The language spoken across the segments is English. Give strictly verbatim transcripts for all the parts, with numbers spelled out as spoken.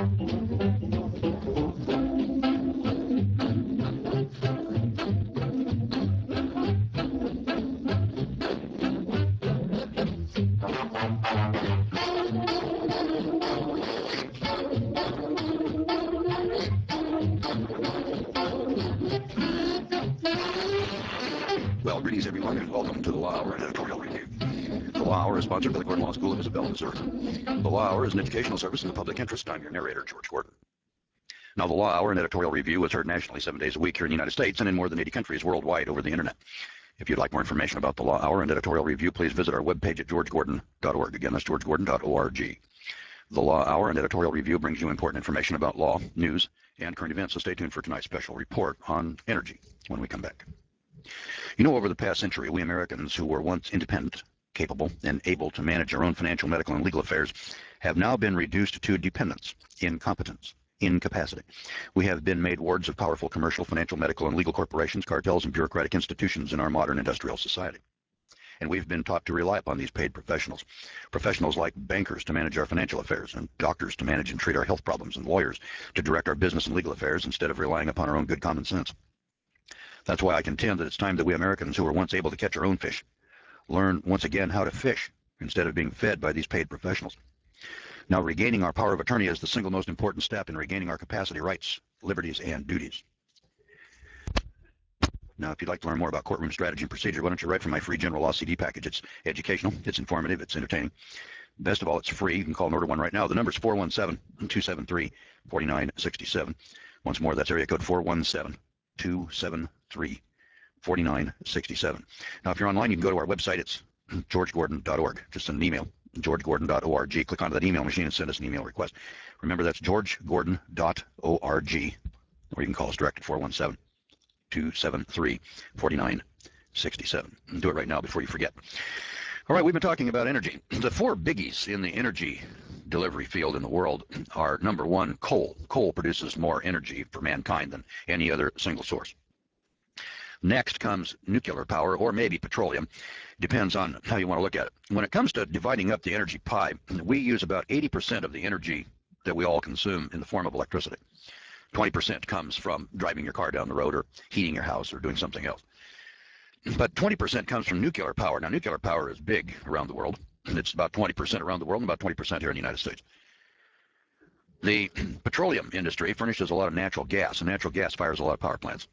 Well, greetings everyone, and welcome to the Law Hour Editorial Review. The Law Hour is sponsored by the Gordon Law School of Isabella, Missouri. The Law Hour is an educational service in the public interest. I'm your narrator, George Gordon. Now, the Law Hour and Editorial Review is heard nationally seven days a week here in the United States and in more than eighty countries worldwide over the Internet. If you'd like more information about the Law Hour and Editorial Review, please visit our webpage at george gordon dot org. Again, that's george gordon dot org. The Law Hour and Editorial Review brings you important information about law, news, and current events, so stay tuned for tonight's special report on energy when we come back. You know, over the past century, we Americans who were once independent, capable, and able to manage our own financial, medical, and legal affairs have now been reduced to dependence, incompetence, incapacity. We have been made wards of powerful commercial, financial, medical, and legal corporations, cartels, and bureaucratic institutions in our modern industrial society. And we've been taught to rely upon these paid professionals. Professionals like bankers to manage our financial affairs, and doctors to manage and treat our health problems, and lawyers to direct our business and legal affairs instead of relying upon our own good common sense. That's why I contend that it's time that we Americans who were once able to catch our own fish learn once again how to fish instead of being fed by these paid professionals. Now, regaining our power of attorney is the single most important step in regaining our capacity, rights, liberties, and duties. Now, if you'd like to learn more about courtroom strategy and procedure, why don't you write from my free general law C D package? It's educational, it's informative, it's entertaining. Best of all, it's free. You can call and order one right now. The number's four one seven, two seven three, four nine six seven. Once more, that's area code four one seven, two seven three, four nine six seven. Now, if you're online, you can go to our website. It's george gordon dot org. Just send an email, george gordon dot org. Click onto that email machine and send us an email request. Remember, that's george gordon dot org, or you can call us direct at four one seven, two seven three, four nine six seven. Do it right now before you forget. All right, we've been talking about energy. The four biggies in the energy delivery field in the world are, number one, coal. Coal produces more energy for mankind than any other single source. Next comes nuclear power, or maybe petroleum. Depends on how you want to look at it. When it comes to dividing up the energy pie, we use about eighty percent of the energy that we all consume in the form of electricity. twenty percent comes from driving your car down the road or heating your house or doing something else. But twenty percent comes from nuclear power. Now, nuclear power is big around the world. It's about twenty percent around the world and about twenty percent here in the United States. The petroleum industry furnishes a lot of natural gas, and natural gas fires a lot of power plants.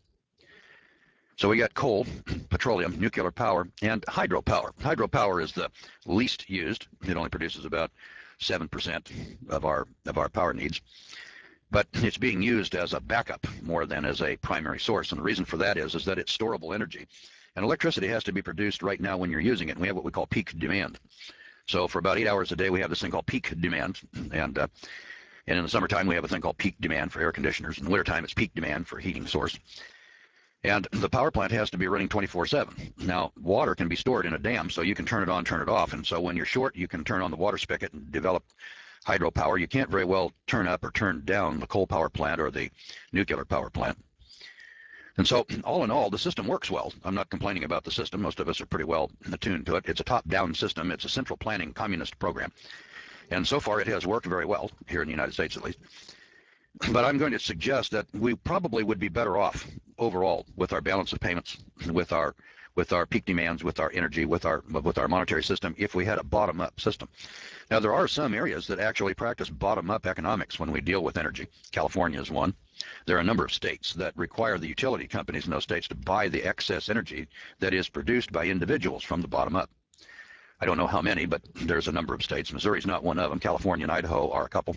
So we got coal, petroleum, nuclear power, and hydropower. Hydropower is the least used. It only produces about seven percent of our, of our power needs. But it's being used as a backup more than as a primary source. And the reason for that is, is that it's storable energy. And electricity has to be produced right now when you're using it. And we have what we call peak demand. So for about eight hours a day, we have this thing called peak demand. And, uh, and in the summertime, we have a thing called peak demand for air conditioners. In the wintertime, it's peak demand for heating source. And the power plant has to be running twenty-four seven. Now, water can be stored in a dam, so you can turn it on, turn it off. And so when you're short, you can turn on the water spigot and develop hydropower. You can't very well turn up or turn down the coal power plant or the nuclear power plant. And so, all in all, the system works well. I'm not complaining about the system. Most of us are pretty well attuned to it. It's a top-down system. It's a central planning communist program. And so far, it has worked very well, here in the United States at least. But I'm going to suggest that we probably would be better off overall with our balance of payments, with our with our peak demands, with our energy, with our with our monetary system, if we had a bottom-up system. Now, there are some areas that actually practice bottom-up economics when we deal with energy. California is one. There are a number of states that require the utility companies in those states to buy the excess energy that is produced by individuals from the bottom up. I don't know how many, but there's a number of states. Missouri's not one of them. California and Idaho are a couple.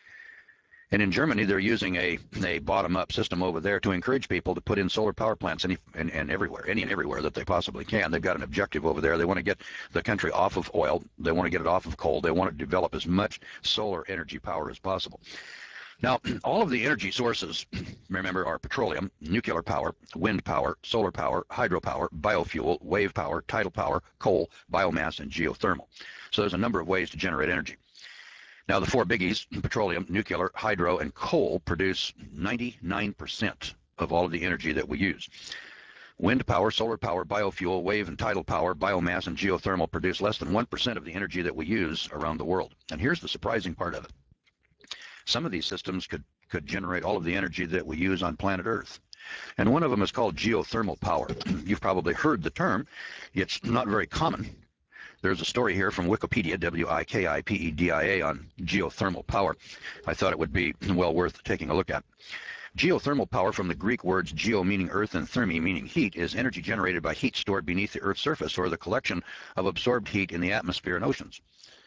And in Germany, they're using a, a bottom-up system over there to encourage people to put in solar power plants any, and, and everywhere, any and everywhere that they possibly can. They've got an objective over there. They want to get the country off of oil. They want to get it off of coal. They want to develop as much solar energy power as possible. Now, all of the energy sources, remember, are petroleum, nuclear power, wind power, solar power, hydropower, biofuel, wave power, tidal power, coal, biomass, and geothermal. So there's a number of ways to generate energy. Now, the four biggies, petroleum, nuclear, hydro, and coal, produce ninety-nine percent of all of the energy that we use. Wind power, solar power, biofuel, wave and tidal power, biomass, and geothermal produce less than one percent of the energy that we use around the world. And here's the surprising part of it. Some of these systems could, could generate all of the energy that we use on planet Earth. And one of them is called geothermal power. You've probably heard the term. It's not very common. There's a story here from Wikipedia, W I K I P E D I A, on geothermal power. I thought it would be well worth taking a look at. Geothermal power, from the Greek words geo meaning earth and thermi meaning heat, is energy generated by heat stored beneath the Earth's surface, or the collection of absorbed heat in the atmosphere and oceans.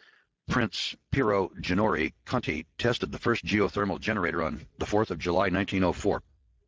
Prince Piero Gennaro Conti tested the first geothermal generator on the fourth of July nineteen oh four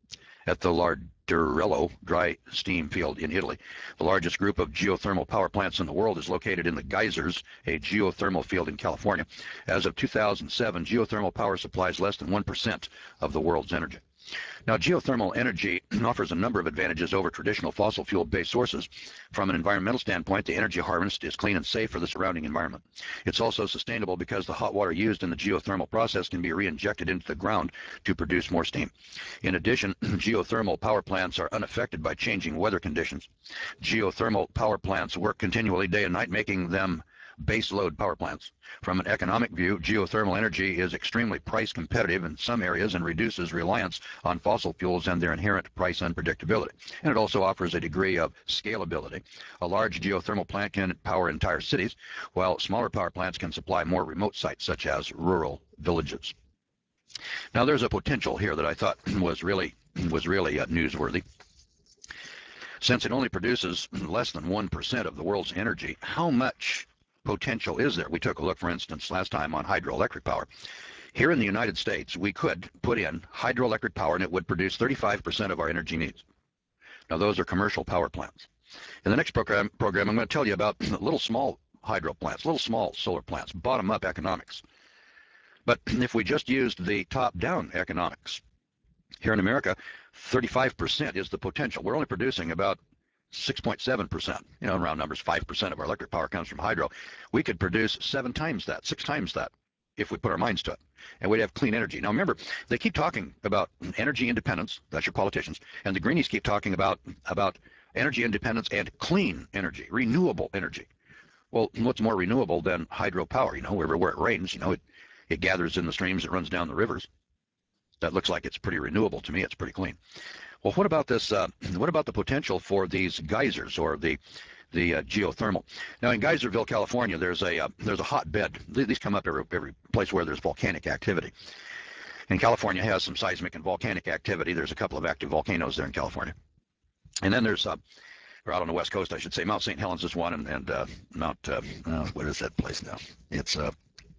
at the Larderello dry steam field in Italy. The largest group of geothermal power plants in the world is located in the Geysers, a geothermal field in California. As of two thousand seven, geothermal power supplies less than one percent of the world's energy. Now, geothermal energy offers a number of advantages over traditional fossil fuel-based sources. From an environmental standpoint, the energy harvested is clean and safe for the surrounding environment. It's also sustainable because the hot water used in the geothermal process can be re-injected into the ground to produce more steam. In addition, geothermal power plants are unaffected by changing weather conditions. Geothermal power plants work continually day and night, making them base load power plants. From an economic view, geothermal energy is extremely price competitive in some areas and reduces reliance on fossil fuels and their inherent price unpredictability. And it also offers a degree of scalability. A large geothermal plant can power entire cities, while smaller power plants can supply more remote sites, such as rural villages. Now, there's a potential here that I thought was really was really uh, newsworthy. Since it only produces less than one percent of the world's energy, how much potential is there? We took a look, for instance, last time on hydroelectric power. Here in the United States, we could put in hydroelectric power and it would produce thirty-five percent of our energy needs. Now, those are commercial power plants. In the next program, program I'm going to tell you about little small hydro plants, little small solar plants, bottom-up economics. But if we just used the top-down economics, here in America, thirty-five percent is the potential. We're only producing about six point seven percent, you know, in round numbers, five percent of our electric power comes from hydro. We could produce seven times that, six times that, if we put our minds to it, and we'd have clean energy. Now, remember, they keep talking about energy independence. That's your politicians. And the Greenies keep talking about, about energy independence and clean energy, renewable energy. Well, what's more renewable than hydropower? You know, wherever where it rains, you know, it, it gathers in the streams, it runs down the rivers. That looks like it's pretty renewable to me. It's pretty clean. Well, what about this? Uh, what about the potential for these geysers, or the the uh, geothermal? Now, in Geyserville, California, there's a uh, there's a hotbed. These come up every every place where there's volcanic activity. And California has some seismic and volcanic activity. There's a couple of active volcanoes there in California. And then there's uh, or out on the west coast, I should say, Mount Saint Helens is one, and, and uh, Mount uh, uh, what is that place now? It's uh,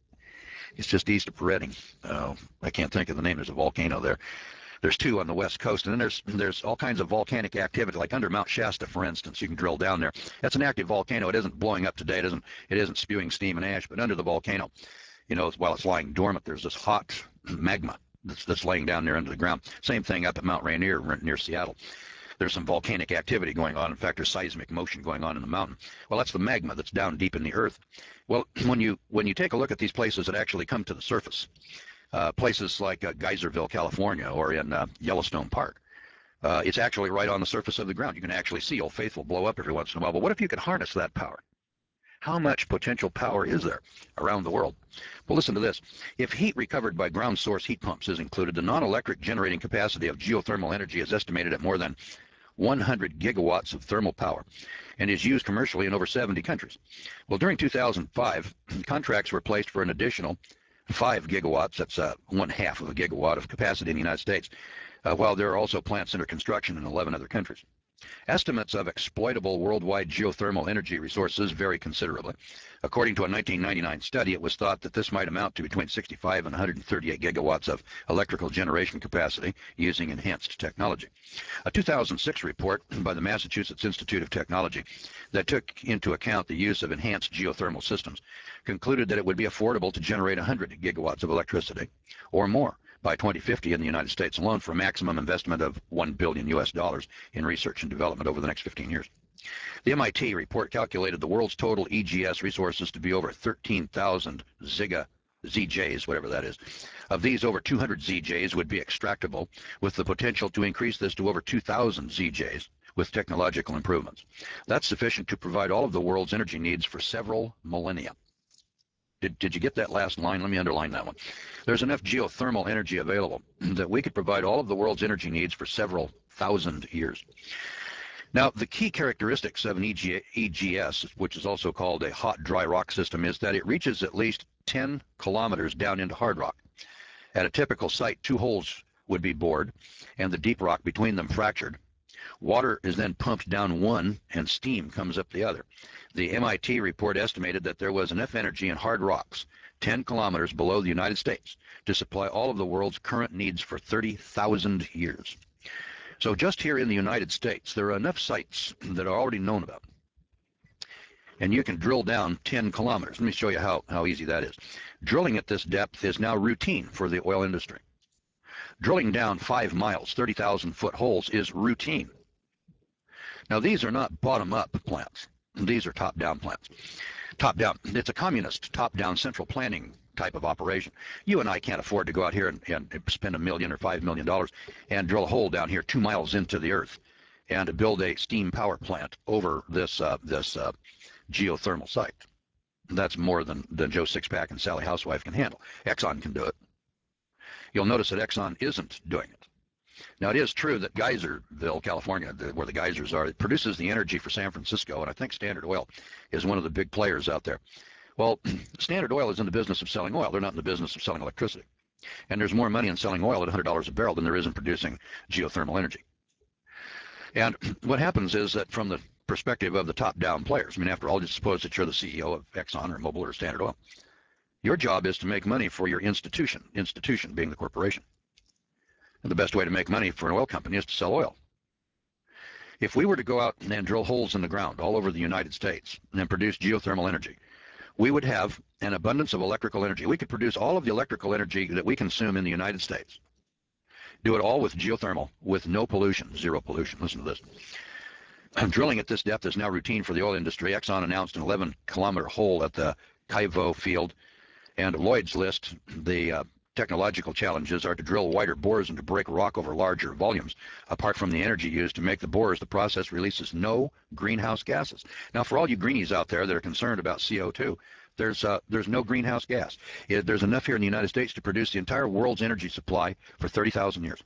it's just east of Redding. Uh, I can't think of the name. There's a volcano there. There's two on the west coast, and then there's there's all kinds of volcanic activity, like under Mount Shasta, for instance. You can drill down there. That's an active volcano. It isn't blowing up today. It isn't it isn't spewing steam and ash, but under the volcano, you know, while it's lying dormant, there's this hot magma that's that's laying down there under the ground. Same thing up at Mount Rainier near Seattle. There's some volcanic activity going on. In fact, there's seismic motion going on in the mountain. Well, that's the magma that's down deep in the earth. Well, when you when you take a look at these places that actually come to the surface, Uh, places like uh, Geyserville, California, or in uh, Yellowstone Park. Uh, it's actually right on the surface of the ground. You can actually see Old Faithful blow up every once in a while. But what if you could harness that power? How much potential power is there around the world? Well, listen to this. If heat recovered by ground source heat pumps is included, the non-electric generating capacity of geothermal energy is estimated at more than one hundred gigawatts of thermal power and is used commercially in over seventy countries. Well, during two thousand five, contracts were placed for an additional five gigawatts, that's uh, one half of a gigawatt of capacity in the United States, uh, while there are also plants under construction in eleven other countries. Estimates of exploitable worldwide geothermal energy resources vary considerably. According to a nineteen ninety-nine study, it was thought that this might amount to between sixty-five and one hundred thirty-eight gigawatts of electrical generation capacity using enhanced technology. A two thousand six report by the Massachusetts Institute of Technology that took into account the use of enhanced geothermal systems concluded that it would be affordable to generate one hundred gigawatts of electricity or more by twenty fifty in the United States alone, for a maximum investment of one billion U S dollars in research and development over the next fifteen years. The M I T report calculated the world's total E G S resources to be over thirteen thousand ziga Z Js, whatever that is. Of these, over two hundred Z Js would be extractable, with the potential to increase this to over two thousand Z Js with technological improvements. That's sufficient to provide all of the world's energy needs for several millennia. Did, did you get that last line? Let me underline that one. There's enough geothermal energy available that we could provide all of the world's energy needs for several thousand years. Now, the key characteristics of an E G S, which is also called a hot dry rock system, is that it reaches at least ten kilometers down into hard rock. At a typical site, two holes would be bored and the deep rock between them fractured. Water is then pumped down one and steam comes up the other. The M I T report estimated that there was enough energy in hard rocks ten kilometers below the United States to supply all of the world's current needs for thirty thousand years. So just here in the United States, there are enough sites that are already known about. And you can drill down ten kilometers. Let me show you how, how easy that is. Drilling at this depth is now routine for the oil industry. Drilling down five miles, thirty thousand foot holes is routine. Now, these are not bottom-up plants. These are top-down plants. Top-down, it's a communist top-down central planning type of operation. You and I can't afford to go out here and, and spend a million or five million dollars and drill a hole down here two miles into the earth and build a steam power plant over this uh, this uh, geothermal site. That's more than, than Joe Sixpack and Sally Housewife can handle. Exxon can do it. You'll notice that Exxon isn't doing it. Now, it is true that Geyserville, California, the, where the geysers are, it produces the energy for San Francisco, and I think Standard Oil is one of the big players out there. Well, Standard Oil is in the business of selling oil. They're not in the business of selling electricity. And there's more money in selling oil at one hundred dollars a barrel than there is in producing geothermal energy. And what happens is that from the perspective of the top-down players, I mean, after all, just suppose that you're the C E O of Exxon or Mobil or Standard Oil. Your job is to make money for your institution, institution being the corporation. And the best way to make money for an oil company is to sell oil. If we were to go out and drill holes in the ground all over the United States and then produce geothermal energy, we would have an abundance of electrical energy. We could produce all of the electrical energy that we consume in the United States. Do it all with geothermal, with no pollution, zero pollution. Listen to this. Drilling at this depth is now routine for the oil industry. Exxon announced an eleven kilometer hole at the Kaivo field, and Lloyd's list the uh, technological challenges are to drill wider bores and to break rock over larger volumes. Apart from the energy used to make the bores, the process releases no greenhouse gases. Now, for all you greenies out there that are concerned about C O two, there's uh, there's no greenhouse gas. It, there's enough here in the United States to produce the entire world's energy supply for thirty thousand years.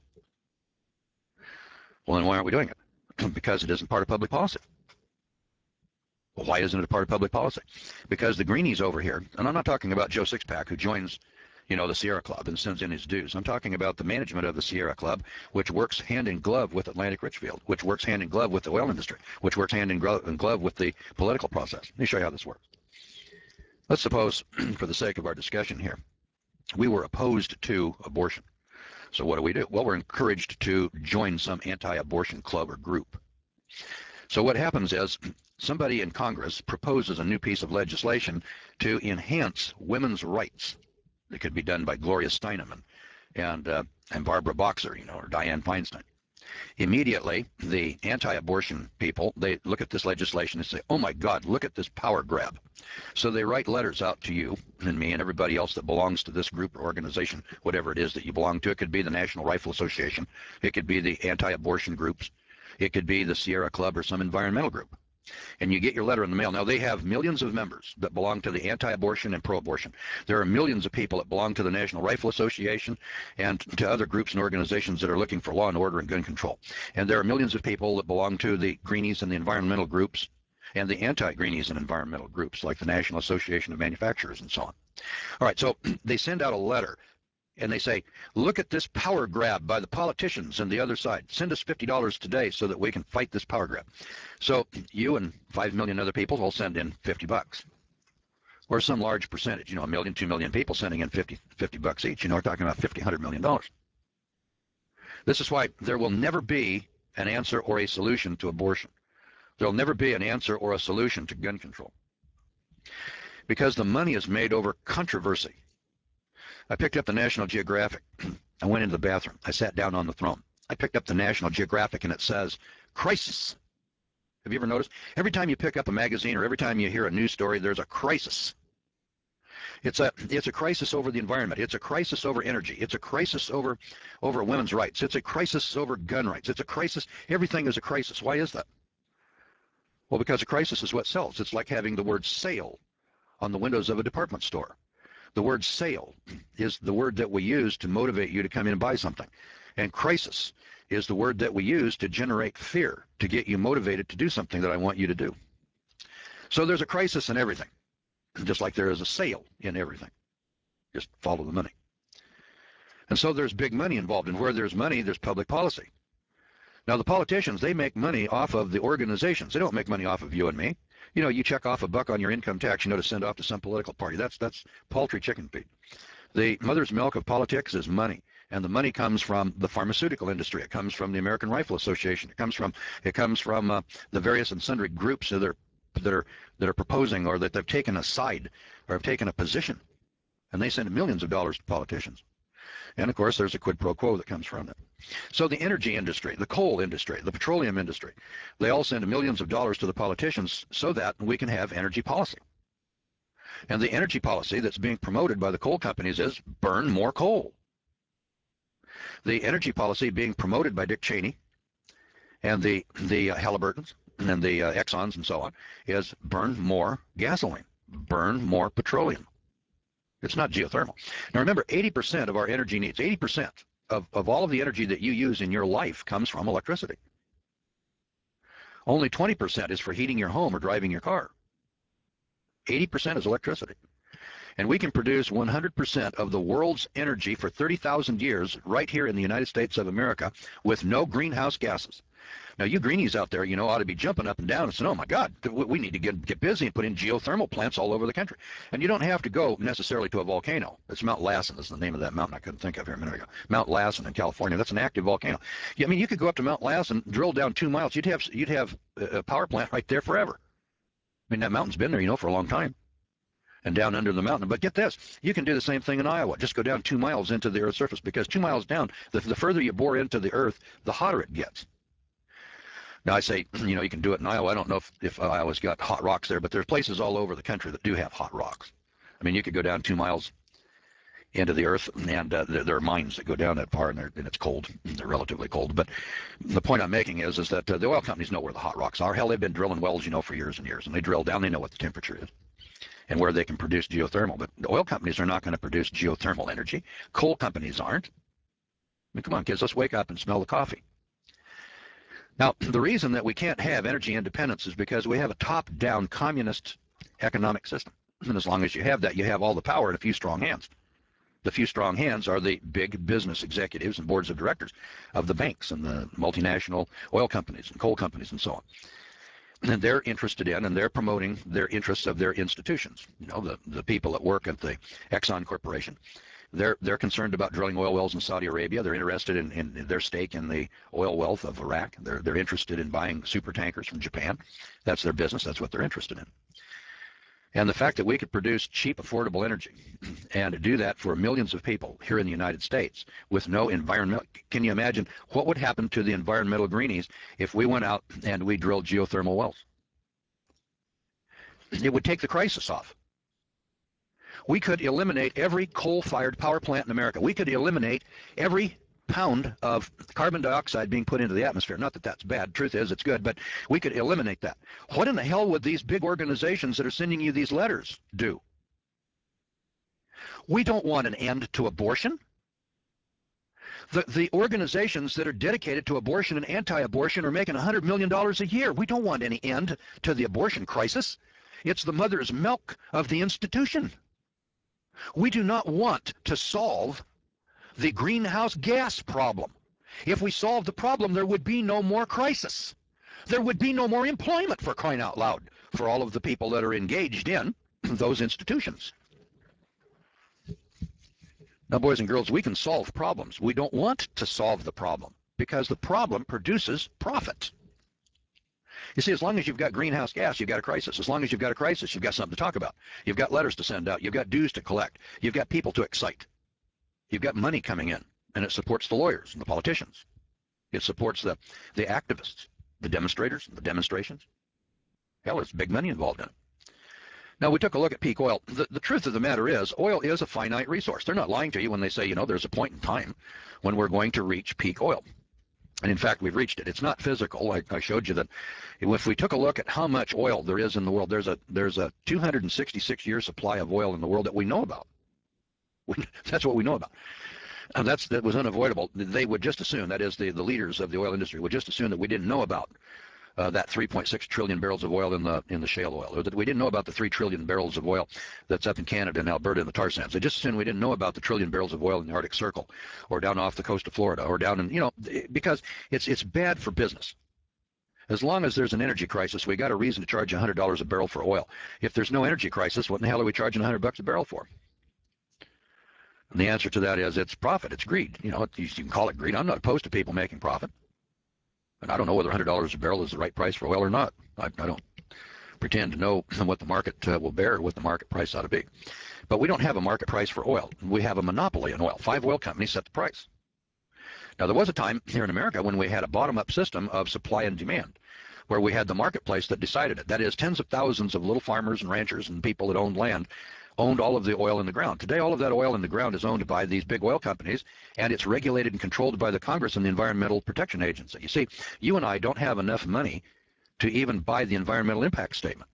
Well, then why aren't we doing it? Because it isn't part of public policy. Well, why isn't it a part of public policy? Because the greenies over here, and I'm not talking about Joe Sixpack, who joins you know, the Sierra Club and sends in his dues. I'm talking about the management of the Sierra Club, which works hand in glove with Atlantic Richfield, which works hand in glove with the oil industry, which works hand in glove, in glove with the political process. Let me show you how this works. Let's suppose, for the sake of our discussion here, we were opposed to abortion. So what do we do? Well, we're encouraged to join some anti-abortion club or group. So what happens is somebody in Congress proposes a new piece of legislation to enhance women's rights. It could be done by Gloria Steinem and and, uh, and Barbara Boxer, you know, or Dianne Feinstein. Immediately, the anti-abortion people, they look at this legislation and say, oh my God, look at this power grab. So they write letters out to you and me and everybody else that belongs to this group or organization, whatever it is that you belong to. It could be the National Rifle Association. It could be the anti-abortion groups. It could be the Sierra Club or some environmental group. And you get your letter in the mail. Now, they have millions of members that belong to the anti-abortion and pro-abortion. There are millions of people that belong to the National Rifle Association and to other groups and organizations that are looking for law and order and gun control. And there are millions of people that belong to the greenies and the environmental groups and the anti-greenies and environmental groups like the National Association of Manufacturers and so on. All right, so they send out a letter. And they say, look at this power grab by the politicians on the other side. Send us fifty dollars today so that we can fight this power grab. So you and five million other people will send in fifty bucks. Or some large percentage, you know, a million, two million people sending in fifty, fifty bucks each. You know, we're talking about fifty, one hundred million dollars. This is why there will never be an answer or a solution to abortion. There will never be an answer or a solution to gun control. Because the money is made over controversy. I picked up the National Geographic. I went into the bathroom. I sat down on the throne. I picked up the National Geographic, and it says, crisis. Have you ever noticed? Every time you pick up a magazine or every time you hear a news story, there's a crisis. It's a, it's a crisis over the environment. It's a crisis over energy. It's a crisis over, over women's rights. It's a crisis over gun rights. It's a crisis. Everything is a crisis. Why is that? Well, because a crisis is what sells. It's like having the word sale on the windows of a department store. The word sale is the word that we use to motivate you to come in and buy something. And crisis is the word that we use to generate fear, to get you motivated to do something that I want you to do. So there's a crisis in everything, just like there is a sale in everything. Just follow the money. And so there's big money involved, and where there's money, there's public policy. Now, the politicians, they make money off of the organizations. They don't make money off of you and me. You know, you check off a buck on your income tax, you know, to send off to some political party. That's that's paltry chicken feed. The mother's milk of politics is money, and the money comes from the pharmaceutical industry. It comes from the American Rifle Association. It comes from it comes from uh, the various and sundry groups that are that are that are proposing, or that they've taken a side or have taken a position, and they send millions of dollars to politicians. And of course, there's a quid pro quo that comes from it. So the energy industry, the coal industry, the petroleum industry, they all send millions of dollars to the politicians so that we can have energy policy. And the energy policy that's being promoted by the coal companies is burn more coal. The energy policy being promoted by Dick Cheney and the, the uh, Halliburtons and the uh, Exxons and so on is burn more gasoline, burn more petroleum. It's not geothermal. Now remember, eighty percent of our energy needs, eighty percent of, of all of the energy that you use in your life comes from electricity. Only twenty percent is for heating your home or driving your car. eighty percent is electricity. And we can produce one hundred percent of the world's energy for thirty thousand years right here in the United States of America with no greenhouse gases. Now, you greenies out there, you know, ought to be jumping up and down and saying, oh, my God, we need to get, get busy and put in geothermal plants all over the country. And you don't have to go necessarily to a volcano. It's Mount Lassen is the name of that mountain I couldn't think of here a minute ago. Mount Lassen in California. That's an active volcano. Yeah, I mean, you could go up to Mount Lassen, drill down two miles. You'd have, you'd have a power plant right there forever. I mean, that mountain's been there, you know, for a long time. And down under the mountain. But get this, you can do the same thing in Iowa. Just go down two miles into the Earth's surface, because two miles down, the, the further you bore into the Earth, the hotter it gets. Now, I say, you know, you can do it in Iowa. I don't know if, if Iowa's got hot rocks there, but there's places all over the country that do have hot rocks. I mean, you could go down two miles into the Earth, and uh, there, there are mines that go down that far, and, and it's cold. They're relatively cold. But the point I'm making is, is that uh, the oil companies know where the hot rocks are. Hell, they've been drilling wells, you know, for years and years, and they drill down. They know what the temperature is and where they can produce geothermal. But the oil companies are not going to produce geothermal energy. Coal companies aren't. I mean, come on, kids, let's wake up and smell the coffee. Now, the reason that we can't have energy independence is because we have a top-down communist economic system. And as long as you have that, you have all the power in a few strong hands. The few strong hands are the big business executives and boards of directors of the banks and the multinational oil companies and coal companies and so on. And they're interested in, and they're promoting their interests of their institutions. You know, the, the people that work at the Exxon Corporation. They're, they're concerned about drilling oil wells in Saudi Arabia. They're interested in, in their stake in the oil wealth of Iraq. They're, they're interested in buying super tankers from Japan. That's their business. That's what they're interested in. And the fact that we could produce cheap, affordable energy and do that for millions of people here in the United States with no environmental, can you imagine what would happen to the environmental greenies if we went out and we drilled geothermal wells? It would take the crisis off. We could eliminate every coal-fired power plant in America. We could eliminate every pound of carbon dioxide being put into the atmosphere. Not that that's bad. Truth is, it's good, but we could eliminate that. What in the hell would these big organizations that are sending you these letters do? We don't want an end to abortion. The, the organizations that are dedicated to abortion and anti-abortion are making one hundred million dollars a year. We don't want any end to the abortion crisis. It's the mother's milk of the institution. We do not want to solve the greenhouse gas problem. If we solved the problem, there would be no more crisis. There would be no more employment, for crying out loud, for all of the people that are engaged in those institutions. Now, boys and girls, we can solve problems. We don't want to solve the problem because the problem produces profit. You see, as long as you've got greenhouse gas, you've got a crisis. As long as you've got a crisis, you've got something to talk about. You've got letters to send out. You've got dues to collect. You've got people to excite. You've got money coming in, and it supports the lawyers and the politicians. It supports the, the activists, the demonstrators, the demonstrations. Hell, there's big money involved in it. Now, we took a look at peak oil. The, the truth of the matter is, oil is a finite resource. They're not lying to you when they say, you know, there's a point in time when we're going to reach peak oil. And in fact, we've reached it. It's not physical. Like I showed you that if we took a look at how much oil there is in the world, there's a there's a two hundred sixty-six year supply of oil in the world that we know about. That's what we know about. And that's, that was unavoidable. They would just assume, that is, the, the leaders of the oil industry would just assume that we didn't know about uh, that three point six trillion barrels of oil in the in the shale oil, or that we didn't know about the three trillion barrels of oil that's up in Canada and Alberta in the tar sands. They just assumed we didn't know about the trillion barrels of oil in the Arctic Circle, or down off the coast of Florida, or down in, you know, because it's it's bad for business. As long as there's an energy crisis, we got a reason to charge one hundred dollars a barrel for oil. If there's no energy crisis, what in the hell are we charging one hundred bucks a barrel for? And the answer to that is it's profit. It's greed. You know, you can call it greed. I'm not opposed to people making profit. And I don't know whether one hundred dollars a barrel is the right price for oil or not. I, I don't pretend to know what the market uh, will bear or what the market price ought to be. But we don't have a market price for oil. We have a monopoly in oil. Five oil companies set the price. Now, there was a time here in America when we had a bottom-up system of supply and demand, where we had the marketplace that decided it. That is, tens of thousands of little farmers and ranchers and people that owned land owned all of the oil in the ground. Today, all of that oil in the ground is owned by these big oil companies, and it's regulated and controlled by the Congress and the Environmental Protection Agency. You see, you and I don't have enough money to even buy the environmental impact statement.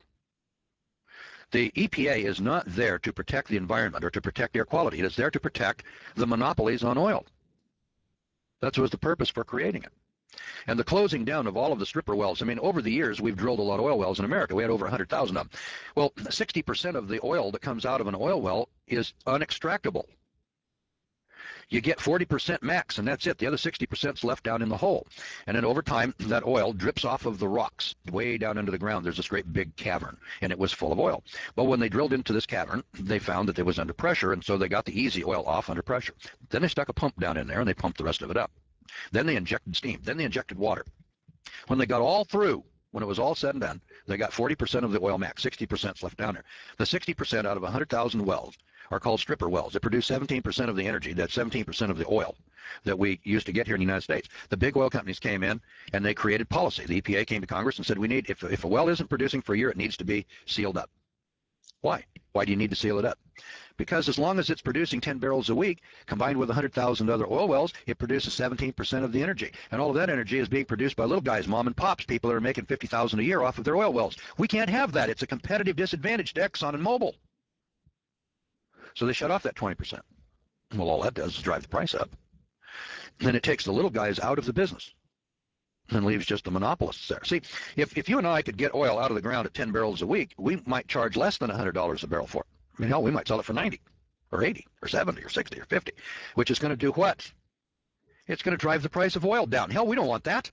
The E P A is not there to protect the environment or to protect air quality. It is there to protect the monopolies on oil. That was the purpose for creating it. And the closing down of all of the stripper wells, I mean, over the years, we've drilled a lot of oil wells in America. We had over one hundred thousand of them. Well, sixty percent of the oil that comes out of an oil well is unextractable. You get forty percent max, and that's it. The other sixty percent is left down in the hole. And then over time, that oil drips off of the rocks way down into the ground. There's this great big cavern, and it was full of oil. But when they drilled into this cavern, they found that it was under pressure, and so they got the easy oil off under pressure. Then they stuck a pump down in there, and they pumped the rest of it up. Then they injected steam. Then they injected water. When they got all through, when it was all said and done, they got forty percent of the oil max. sixty percent is left down there. The sixty percent out of one hundred thousand wells are called stripper wells. They produce seventeen percent of the energy, that's seventeen percent of the oil that we used to get here in the United States. The big oil companies came in and they created policy. The E P A came to Congress and said, we need, if, if a well isn't producing for a year, it needs to be sealed up. Why? Why do you need to seal it up? Because as long as it's producing ten barrels a week, combined with one hundred thousand other oil wells, it produces seventeen percent of the energy. And all of that energy is being produced by little guys, mom and pops, people that are making fifty thousand dollars a year off of their oil wells. We can't have that. It's a competitive disadvantage to Exxon and Mobil. So they shut off that twenty percent. Well, all that does is drive the price up. Then it takes the little guys out of the business and leaves just the monopolists there. See, if, if you and I could get oil out of the ground at ten barrels a week, we might charge less than one hundred dollars a barrel for it. I mean, hell, we might sell it for ninety or eighty or seventy or sixty or fifty, which is going to do what? It's going to drive the price of oil down. Hell, we don't want that.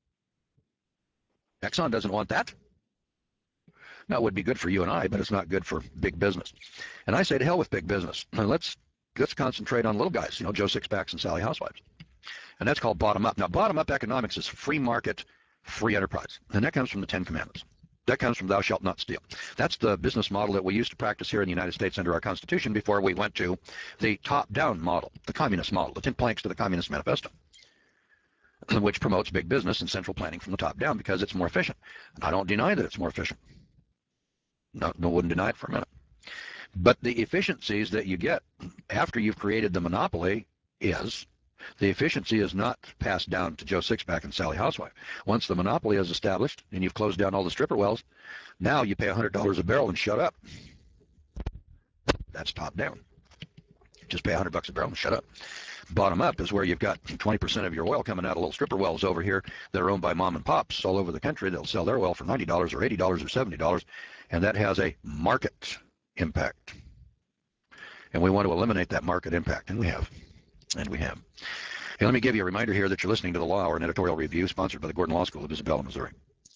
Exxon doesn't want that. Now, it would be good for you and I, but it's not good for big business. And I say to hell with big business. And let's let's concentrate on little guys, you know, Joe Sixpacks and Sally Housewives. And that's called bottom up. Now, bottom up economics is free market, free enterprise. And that comes from the Ten Commandments. That comes from thou shalt not steal. That's the business model that we used to practice here in the United States under our Constitution before we went to the top-down model, the communist model, the ten planks to the Communist Manifesto, which promotes big business and central planning from the top down because it's more efficient. And I don't deny that it's more efficient. No, no, wouldn't deny it for a minute. But the efficiencies that you get after you've created the monopoly is the efficiency is not passed down to Joe Sixpack and Sally Housewife. Once the monopoly is established and you've closed down all the stripper wells, now you pay one hundred dollars a barrel and shut up. That's top down. Just pay one hundred bucks a barrel and shut up. Bottom up is where you've got twenty percent of your oil coming out of little stripper wells over here that are owned by mom and pops all over the country. They'll sell their oil for ninety dollars or eighty dollars or seventy dollars, and that has a market impact. And we want to eliminate that market impact, and we have. And we have. Hey, let me give you a reminder here that you're listening to The Law Hour, an editorial review sponsored by the Gordon Law School of Isabella, Missouri.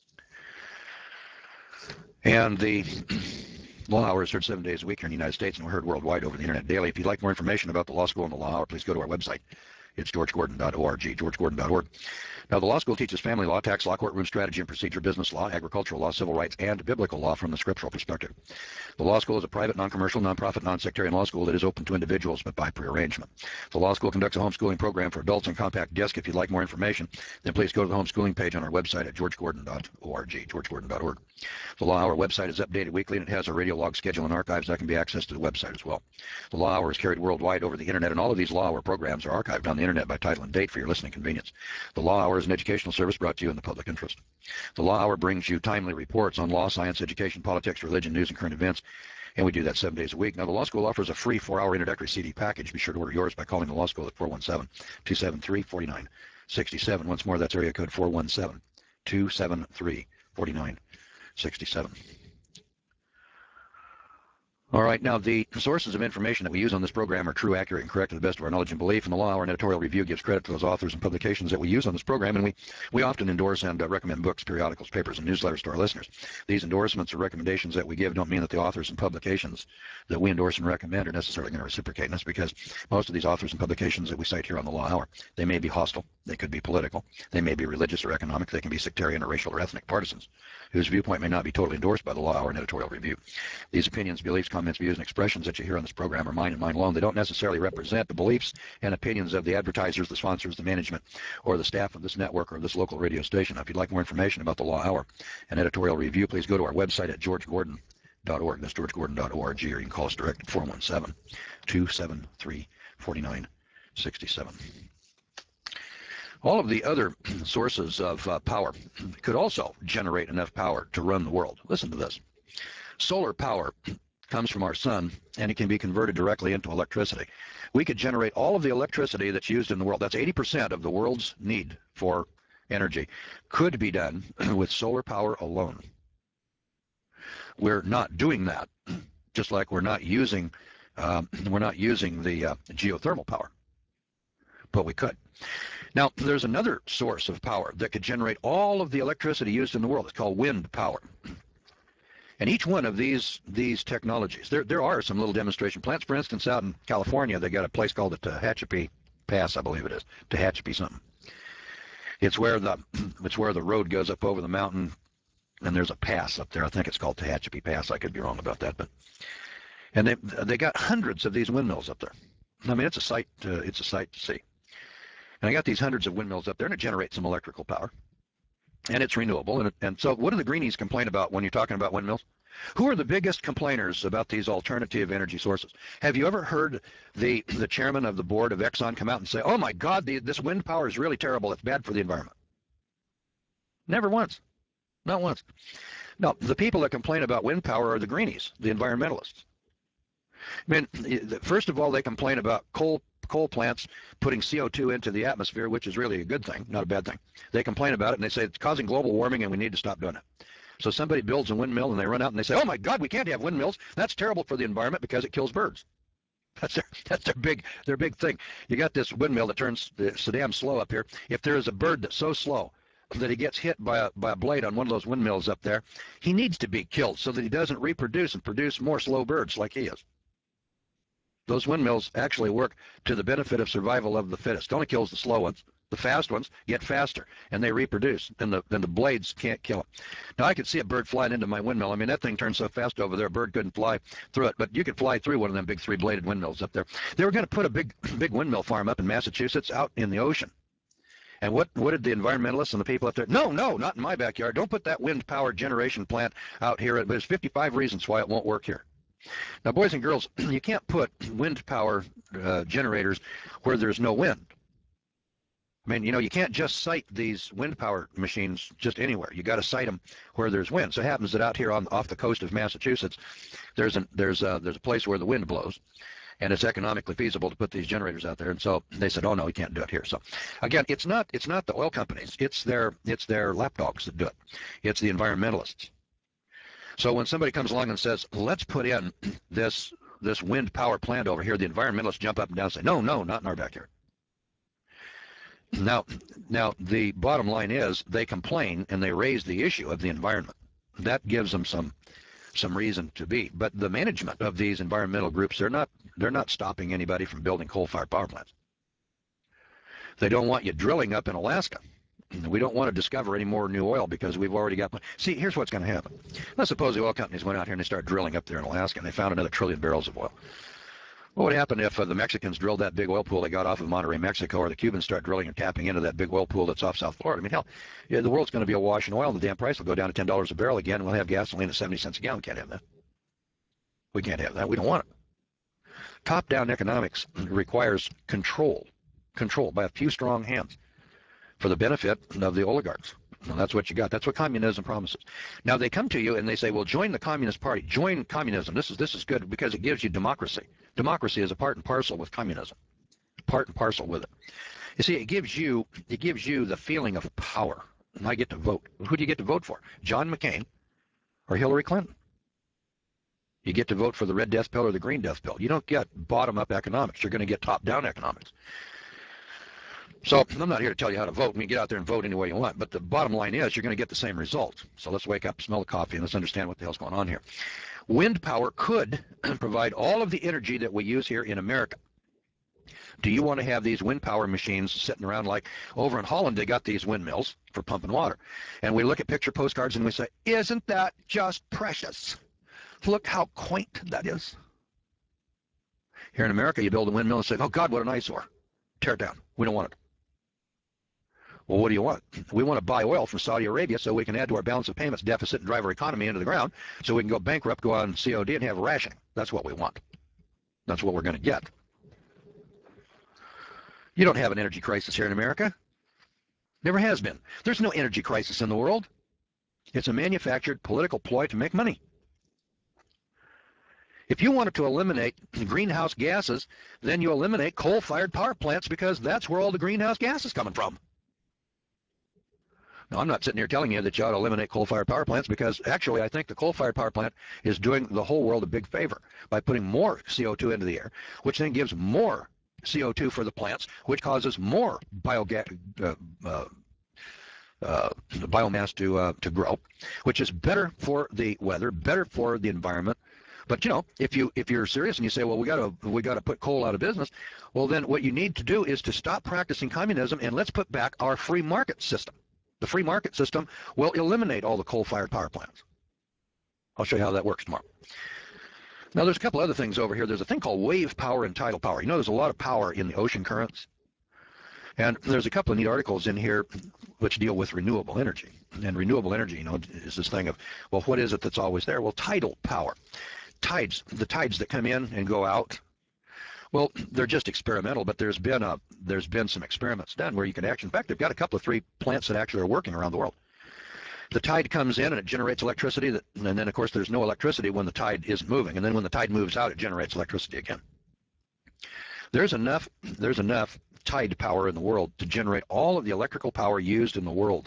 And the Law Hour is heard seven days a week here in the United States, and we're heard worldwide over the internet daily. If you'd like more information about the Law School and the Law Hour, please go to our website. It's george gordon dot org, george gordon dot org. Now, the law school teaches family law, tax law, courtroom strategy and procedure, business law, agricultural law, civil rights, and biblical law from the scriptural perspective. The law school is a private, non-commercial, non-profit, non-sectarian law school that is open to individuals, but by prearrangement. The law school conducts a homeschooling program for adults on compact disc. If you'd like more information, then please go to the homeschooling page on our website at george gordon dot org, george gordon dot org. The Law Hour website is updated weekly, and it has a radio log schedule and archives that can be accessed to the website as well. The Law Hour is carried worldwide over the internet, and all of these Law Hour programs are archived on the internet by title and date for your listening convenience. The Law Hour is an educational service brought to you in the public interest. The Law Hour brings you timely reports on law, science, education, politics, religion, news, and current events. And we do that seven days a week. Now, the Law School offers a free four-hour introductory C D package. Be sure to order yours by calling the Law School at four one seven, two seven three, four nine six seven. Once more, that's area code four one seven, two seven three, four nine six seven. All right, now the sources of information that we use on this program are true, accurate, and correct to the best of our knowledge and belief, and the Law Hour and Editorial Review gives credit to those authors and publications that we use on this program, and we, we often endorse and uh, recommend books, periodicals, papers, and newsletters to our listeners. These endorsements or recommendations that we give don't mean that the authors and publications that we endorse and recommend are necessarily going to reciprocate in us, because most of these authors and publications that we cite here on the Law Hour, they may be hostile, they could be political, they may be religious or economic, they can be sectarian or racial or ethnic partisans, whose viewpoint may not be totally endorsed by the Law Hour and Editorial Review. These opinions, beliefs, comments, views, and expressions that you hear on this program are mine and mine alone. They don't necessarily represent the beliefs and opinions of the advertisers, the sponsors, the management, or the staff of this network or this local radio station. Now, if you'd like more information about the Law Hour and Editorial Review, please go to our website at george gordon dot org. That's george gordon dot org, or you can call us direct at four one seven, two seven three, four nine six seven. All of the other sources of uh, power could also generate enough power to run the world. Listen to this. Solar power comes from our sun, and it can be converted directly into electricity. We could generate all of the electricity that's used in the world. That's eighty percent of the world's need for energy. Could be done with solar power alone. We're not doing that, just like we're not using um, we're not using the uh, geothermal power, but we could. Now, there's another source of power that could generate all of the electricity used in the world. It's called wind power. And each one of these these technologies, there there are some little demonstration plants. For instance, out in California, they got a place called the Tehachapi Pass, I believe it is, Tehachapi something. It's where the it's where the road goes up over the mountain, and there's a pass up there. I think it's called Tehachapi Pass. I could be wrong about that, but and they they got hundreds of these windmills up there. I mean, it's a sight to, it's a sight to see. And I got these hundreds of windmills up there, and it generates some electrical power. And it's renewable. And, and so what do the greenies complain about when you're talking about windmills? Who are the biggest complainers about these alternative energy sources? Have you ever heard the, the chairman of the board of Exxon come out and say, oh, my God, the, this wind power is really terrible. It's bad for the environment? Never once. Not once. No, the people that complain about wind power are the greenies, the environmentalists. I mean, first of all, they complain about coal coal plants putting C O two into the atmosphere, which is really a good thing, not a bad thing. They complain about it, and they say it's causing global warming, and we need to stop doing it. So somebody builds a windmill, and they run out, and they say, oh, my God, we can't have windmills. That's terrible for the environment because it kills birds. That's their, that's their big their big thing. You got this windmill that turns so damn slow up here. If there is a bird that's so slow that he gets hit by a, by a blade on one of those windmills up there, he needs to be killed so that he doesn't reproduce and produce more slow birds like he is. Those windmills actually work to the benefit of survival of the fittest. It only kills the slow ones. The fast ones get faster, and they reproduce, and the, and the blades can't kill them. Now, I could see a bird flying into my windmill. I mean, that thing turns so fast over there, a bird couldn't fly through it, but you could fly through one of them big three-bladed windmills up there. They were going to put a big, big windmill farm up in Massachusetts out in the ocean. And what, what did the environmentalists and the people up there, no, no, not in my backyard. Don't put that wind power generation plant out here. But there's fifty-five reasons why it won't work here. Now, boys and girls, you can't put wind power uh, generators where there's no wind. I mean, you know, you can't just site these wind power machines just anywhere. You got to site them where there's wind. So it happens that out here on off the coast of Massachusetts, there's a, there's a, there's a place where the wind blows, and it's economically feasible to put these generators out there. And so they said, oh no, we can't do it here. So again, it's not it's not the oil companies. It's their it's their lapdogs that do it. It's the environmentalists. So when somebody comes along and says, let's put in this this wind power plant over here, the environmentalists jump up and down and say, no, no, not in our backyard. Now, now the bottom line is they complain and they raise the issue of the environment. That gives them some some reason to be. But the management of these environmental groups, they're not they're not stopping anybody from building coal-fired power plants. They don't want you drilling up in Alaska. We don't want to discover any more new oil because we've already got. See, here's what's going to happen. Let's suppose the oil companies went out here and they started drilling up there in Alaska and they found another trillion barrels of oil. What would happen if uh, the Mexicans drilled that big oil pool they got off of Monterey, Mexico, or the Cubans start drilling and tapping into that big oil pool that's off South Florida? I mean, hell, yeah, the world's going to be awash in oil, and the damn price will go down to ten dollars a barrel again, and we'll have gasoline at seventy cents a gallon. We can't have that. We can't have that. We don't want it. Top-down economics requires control, control by a few strong hands for the benefit of the oligarchs. And that's what you got. That's what communism promises. Now they come to you and they say, well, join the Communist Party. Join communism. This is this is good because it gives you democracy. Democracy is a part and parcel with communism. Part and parcel with it. You see, it gives you it gives you the feeling of power. And I get to vote. Who do you get to vote for? John McCain or Hillary Clinton? You get to vote for the red death pill or the green death pill. You don't get bottom-up economics. You're going to get top-down economics. So I'm not here to tell you how to vote. I mean, get out there and vote any way you want. But the bottom line is you're going to get the same result. So let's wake up, smell the coffee, and let's understand what the hell's going on here. Wind power could provide all of the energy that we use here in America. Do you want to have these wind power machines sitting around like over in Holland? They got these windmills for pumping water. And we look at picture postcards and we say, isn't that just precious? Look how quaint that is. Here in America, you build a windmill and say, oh, God, what an eyesore. Tear it down. We don't want it. Well, what do you want? We want to buy oil from Saudi Arabia so we can add to our balance of payments deficit and drive our economy into the ground so we can go bankrupt, go on C O D, and have rationing. That's what we want. That's what we're going to get. You don't have an energy crisis here in America. Never has been. There's no energy crisis in the world. It's a manufactured political ploy to make money. If you wanted to eliminate greenhouse gases, then you eliminate coal-fired power plants because that's where all the greenhouse gas is coming from. Now, I'm not sitting here telling you that you ought to eliminate coal-fired power plants because actually I think the coal-fired power plant is doing the whole world a big favor by putting more C O two into the air, which then gives more C O two for the plants, which causes more biogas, uh, uh, uh, biomass to uh, to grow, which is better for the weather, better for the environment. But you know, if you if you're serious and you say, well, we got to we got to put coal out of business, well, then what you need to do is to stop practicing communism and let's put back our free market system. The free market system will eliminate all the coal-fired power plants. I'll show you how that works tomorrow. Now, there's a couple other things over here. There's a thing called wave power and tidal power. You know, there's a lot of power in the ocean currents. And there's a couple of neat articles in here which deal with renewable energy. And renewable energy, you know, is this thing of, well, what is it that's always there? Well, tidal power. Tides, the tides that come in and go out, well, they're just experimental, but there's been a there's been some experiments done where you can actually, in fact, they've got a couple of three plants that actually are working around the world. The tide comes in and it generates electricity, that, and then of course there's no electricity when the tide isn't moving, and then when the tide moves out, it generates electricity again. There's enough there's enough tide power in the world to generate all of the electrical power used in the world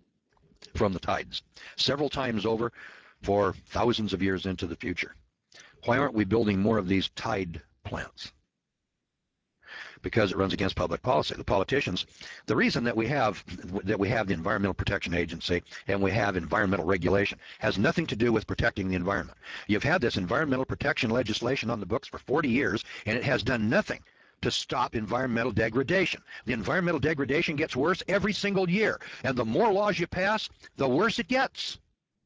from the tides, several times over for thousands of years into the future. Why aren't we building more of these tide plants? Because it runs against public policy. The politicians, the reason that we have that we have the Environmental Protection Agency and we have environmental regulation has nothing to do with protecting the environment. You've had this environmental protection legislation on the books for forty years, and it has done nothing to stop environmental degradation. The environmental degradation gets worse every single year, and the more laws you pass, the worse it gets.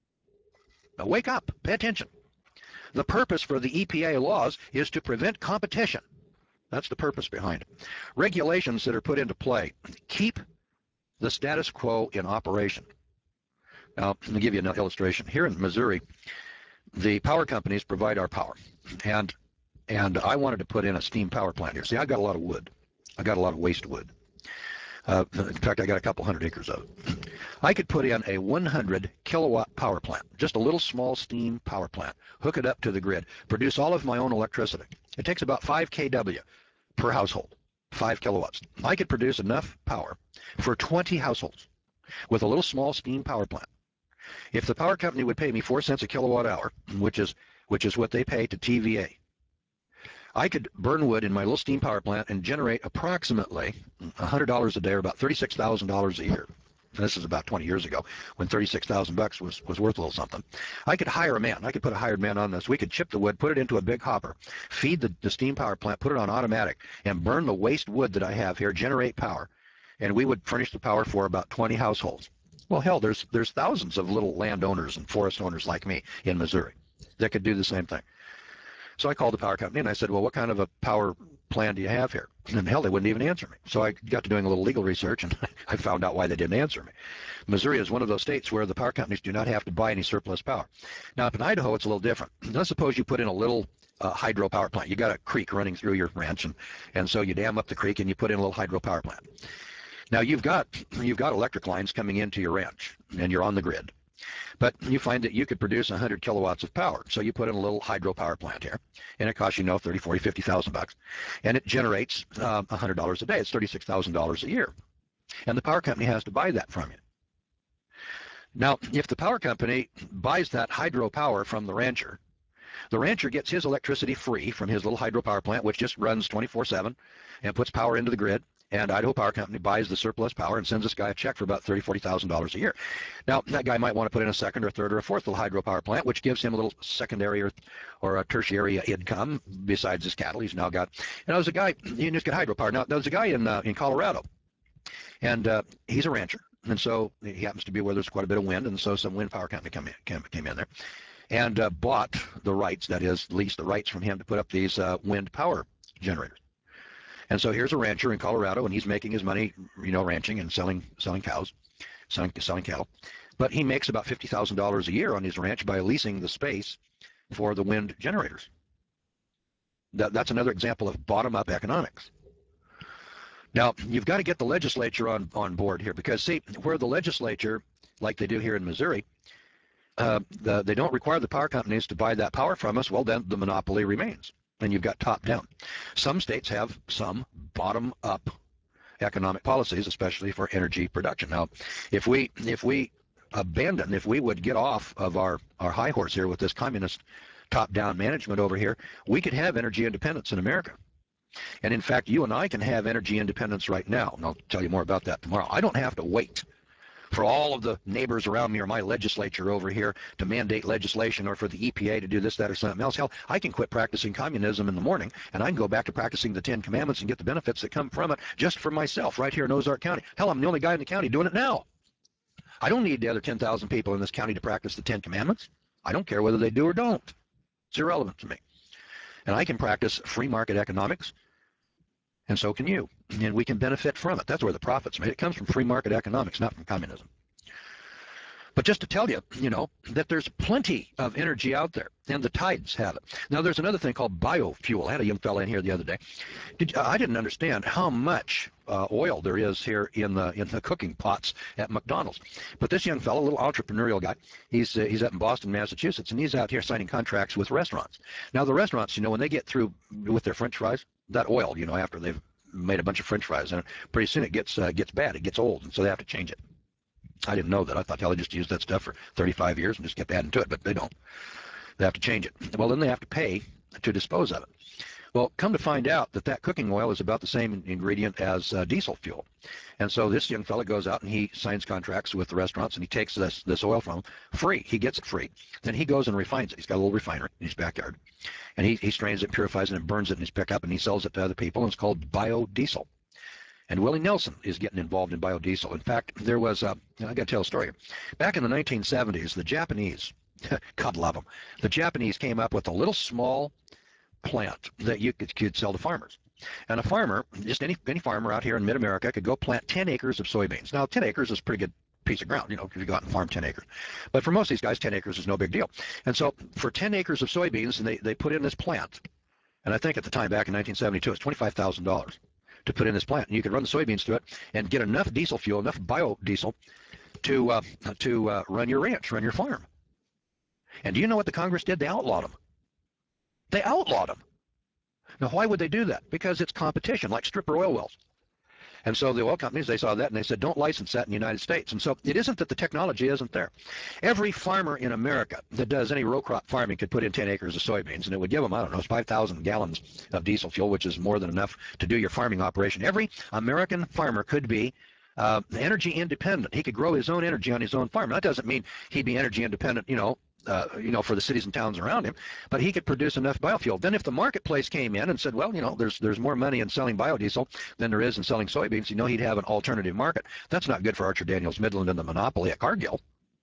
Now wake up, pay attention. The purpose for the E P A laws is to prevent competition. That's the purpose behind it. Regulations that are put into play keep the status quo in operation. Now, let me give you an illustration. Here in Missouri, the power companies provide our power, and and I wanted to put in a steam power plant here. See, I got a lot of wood. I got a lot of waste wood. Uh, in fact, I got a couple hundred acres of it. I could put in a one hundred kilowatt power plant, just a little small steam power plant, hook it up to the grid, produce all of my own electricity. It takes about five kilowatts per household, five kilowatts. I could produce enough power for twenty households with a little small steam power plant. If the power company would pay me four cents a kilowatt hour, which is which is what they pay to T V A, I could burn wood in my little steam power plant and generate approximately one hundred dollars a day, or about thirty-six thousand dollars a year. And this is about twenty years ago when thirty-six thousand bucks was, was worth a little something. I could hire a man. I could put a hired man on this. We could chip the wood, put it into a big hopper, feed the, the steam power plant, put it on automatic, and burn the waste wood that I have here, generate power. And we would furnish the power for about twenty households. Well, hell, there's, there's thousands of little landowners and forest owners like me in Missouri that could do the same thing. So I called the power company and I said, well, what kind of a power plan do you have here? And hell, they wouldn't even answer me. So I got to doing a little legal research and I found out why they didn't answer me. Missouri is one of those states where the power companies do not have to buy any surplus power. Now, up in Idaho, it's a little different. Let's suppose you put in a little uh, hydro power plant. You got a creek running through your ranch, and, and so you dam up the creek and you put in a little hydro power plant. Now you've got you've got electric lines coming into your ranch, and you're on the grid. But you find that you could produce one hundred kilowatts of power. So you put in a little hydropower plant here, and it costs you, know, thirty, forty, fifty thousand bucks, and it generates um, one hundred dollars a day. It's thirty-six thousand dollars a year, and the power company has to buy that from you. Now, if the power company buys that hydropower from the rancher, the rancher gets his electricity free from his little hydropower plant, which just runs twenty-four seven and puts power into the grid. And Idaho Power Company buys the surplus power and sends this guy a check for about thirty, forty thousand dollars a year. Now, that guy might want to put in a second or third or a fourth little hydropower plant, which gives him a little secondary or, or a tertiary income besides his cattle. He's now got, you know, there's a guy, you just get hydropower. Now, there's a guy in uh, in Colorado, and uh, he's a rancher. And so he happens to be where there's quite a bit of wind, and so some wind power company came in, came, came in there and uh, bought the rights, that is, leased the rights from him to put up these uh, wind power generators. And so here's a rancher in Colorado, and he's making his money, you know, ranching and selling selling cows, selling selling cattle. But he makes about fifty thousand dollars a year on his ranch by leasing the space for the wind generators. That, that's another example of bottom-up economics. Now, you've got to get the legislature on, on board here, because, see, where the legislature, like they do here in Missouri, uh, the, they don't require the power companies to buy that power from us, well, then the monopoly remains. And you've got top-down. Some states have some bottom-up economic policies, especially for energy production. Now, if we if we abandon, if we would get off of our, our high horse here with this communist top-down management over here, we could have energy independence in America. And in fact, you and I can have energy independence right now. And I'll tell you more about that tomorrow. I don't have to wait for all of the neighbors around me or my legislature over here to mandate legislation, or for the E P A to do this, that, or something else. Hell, I can quit practicing communism in the morning, and I can go back to practicing the Ten Commandments and get the benefits that come from it just for myself right here in Ozark County. Hell, I'm the only guy in the county doing it now. I don't need the other ten thousand people in this county to practice the Ten Commandments. I don't care whether they do or don't. It's irrelevant to me. And I can practice free market economics, and so can you. And we can benefit from it. That's where the profit's made. It comes from free market economics, not from communism. But just to tell you, you know, that there's plenty of energy out there, and the tides have it. Now, there's another thing called biofuel. I had a young fella in here the other day. Did, uh, I didn't understand how much uh, oil there is here in the in the cooking pots at McDonald's. But this young fella, a little entrepreneurial guy, he's uh, he's up in Boston, Massachusetts, and he's out here signing contracts with restaurants. Now, the restaurants, you know, when they get through with their French fries, that oil, you know, after they've made a bunch of French fries, and pretty soon it gets uh, gets bad, it gets old, and so they have to change it. I didn't know that. I thought they just used that stuff for thirty-five years and just kept adding to it, but they don't. They have to change it. Well, then they have to pay to dispose of it. Well, come to find out that that cooking oil is about the same ingredient as uh, diesel fuel. And so this young fella goes out and he signs contracts with the restaurants, and he takes this, this oil from them free. He gets it free. Then he goes and refines it. He's got a little refinery in his backyard. And he, he strains it, purifies it, and burns it in his pickup, and he sells it to other people, and it's called biodiesel. And Willie Nelson is getting involved in biodiesel. In fact, there was, uh, I got to tell a story. Back in the nineteen seventies, the Japanese, God love them, the Japanese came up with a little small plant that you could, could sell to farmers. And a farmer, just any any farmer out here in mid-America, could go plant ten acres of soybeans. Now, ten acres is a pretty good piece of ground, you know, if you go out and farm ten acres. But for most of these guys, ten acres is no big deal. And so for ten acres of soybeans, and they, they put in this plant, and I think at the time back in nineteen seventy-two, it was twenty-five thousand dollars to put in this plant. And you could run the soybeans through it and get enough diesel fuel, enough biodiesel to, uh, to uh, run your ranch, run your farm. And do you know what the Congress did? They outlawed them. They outlawed them. Now, why would they do that? Because it's competition, like stripper oil wells. And so the oil companies, they saw that, and they said, don't license that in the United States. And so it isn't that the technology isn't there. Every farmer in America that does any row crop farming could put in ten acres of soybeans, and it would give them, I don't know, it's five thousand gallons of diesel fuel, which is more than enough to do your farming operation. Every American farmer could be uh, energy independent. He could grow his own energy on his own farm. That doesn't mean he'd be energy independent, you know, Uh, you know, for the cities and towns around him, but he could produce enough biofuel. Then if the marketplace came in and said, well, you know, there's there's more money in selling biodiesel than there is in selling soybeans, you know, he'd have an alternative market. That's not good for Archer Daniels Midland and the monopoly at Cargill.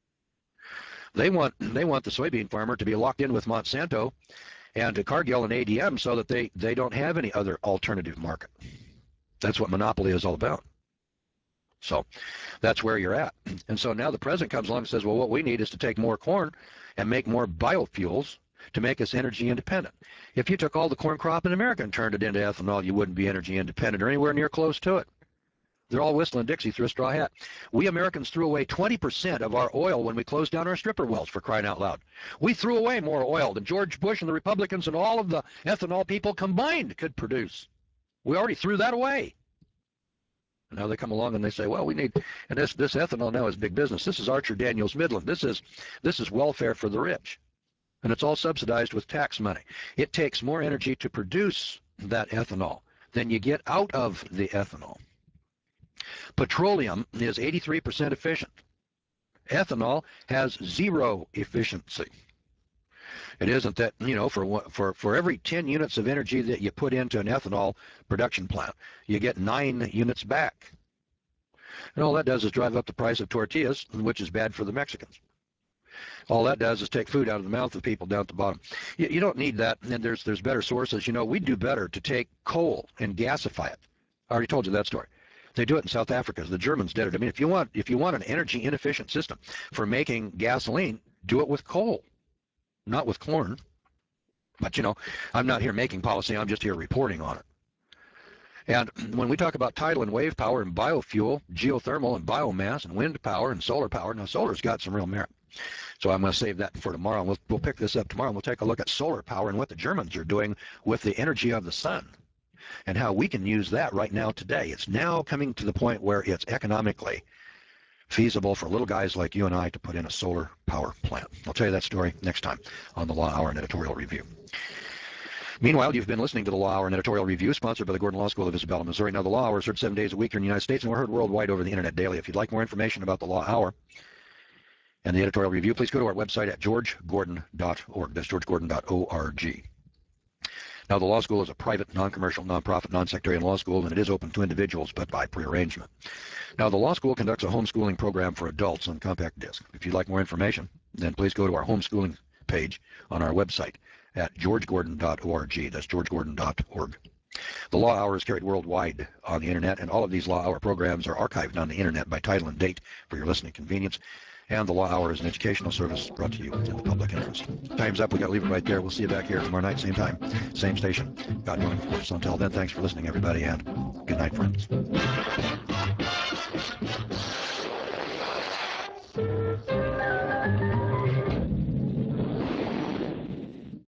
They want they want the soybean farmer to be locked in with Monsanto and to Cargill and A D M so that they, they don't have any other alternative market. That's what monopoly is all about. So that's where you're at. And so now the president comes along and says, well, what we need is to take more corn and make more biofuels to make us energy independent. If you took all the corn crop in America and turned it into ethanol, you wouldn't be energy independent or anywhere near close to it. They're all whistling Dixie through a straw hat. We Americans threw away twenty percent of our oil when we closed down our stripper wells, for crying out loud. We threw away more oil than George Bush and the Republicans and all of the ethanol people combined could produce. We already threw that away. And now they come along and they say, well, we need, and this, this ethanol now is big business. This is Archer Daniels Midland. This is, this is welfare for the rich. And it's all subsidized with tax money. It takes more energy to produce that ethanol than you get out of the ethanol. Petroleum is eighty-three percent efficient. Ethanol has zero efficiency. It isn't that, you know, for, for, for every ten units of energy that you put into an ethanol production plant, you get nine units back. And all that does is drive up the price of tortillas, which is bad for the Mexicans. All that does is take food out of the mouth of people down at the bottom. You, you don't need that, and there's, there's better sources. You know, we'd do better to take coal and gasify it. I already told you that story. They do it in South Africa. The Germans did it. I mean, if you want, if you want an energy inefficient system for making gasoline, do it with coal, not with corn. But, you know, I'm not here making policy. I'm just here reporting on it. And when we talk about tidal and wave power and biofuel, geothermal and biomass and wind power and solar power, now solar's got some real merit. So I'm going to save that for tomorrow. We'll, we'll pick this up tomorrow and we'll take a look at solar power and what the Germans are doing with the energy of the sun and how we can use that right now today. It's now coming to the point where it's economically feasible for little guys like you and I to put in a solar power plant. I'll tell you that story next time on the Law Hour and Editorial Review. Meanwhile, you've been listening to the Law Hour and Editorial Review, sponsored by the Gordon Law School of Isabella, Missouri. Now, the Law Hour is heard seven days a week here in the United States, and we're heard worldwide over the Internet daily. If you'd like more information about the Law Hour and the Editorial Review, please go to our website at george gordon dot org. That's george gordon dot org. Now, the law school is a private, non-commercial, non-profit, non-sectarian law school, and it is open to individuals, but by prearrangement. Now, the law school conducts a homeschooling program for adults on compact disc. If you'd like more information, then please go to our homeschooling page on our website at george gordon dot org. That's george gordon dot org. The Law Hour is carried worldwide on the Internet, and all of these Law Hour programs are archived on the Internet by title and date for your listening convenience. And the Law Hour is an educational service brought to you in the public interest. Time's up. We got to leave it right there. We'll see you back here tomorrow night, same time, same station. God willing, of course. Until then, thanks for listening, everybody, and good night, friends.